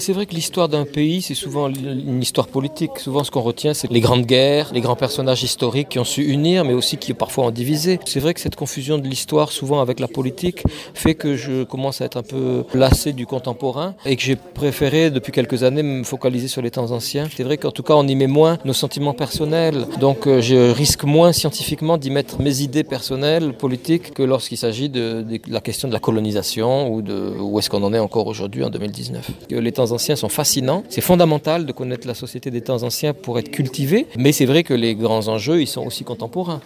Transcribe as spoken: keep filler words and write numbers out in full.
c'est vrai que l'histoire d'un pays, c'est souvent une histoire politique. Souvent, ce qu'on retient, c'est les grandes guerres, les grands personnages historiques qui ont su unir, mais aussi qui parfois ont divisé. C'est vrai que cette confusion de l'histoire, souvent avec la politique, fait que je commence à être un peu lassé du contemporain et que j'ai préféré, depuis quelques années, me focaliser sur les temps anciens. C'est vrai qu'en tout cas, on y met moins nos sentiments personnels. Donc, euh, je risque moins scientifiquement d'y mettre mes idées personnelles, politiques, que lorsqu'il s'agit de, de la question de la colonisation ou de où est-ce qu'on en est encore aujourd'hui en deux mille dix-neuf. Les temps anciens sont fascinants. C'est fondamental de connaître la société des temps anciens pour être cultivé, mais c'est vrai que les grands enjeux, ils sont aussi contemporains.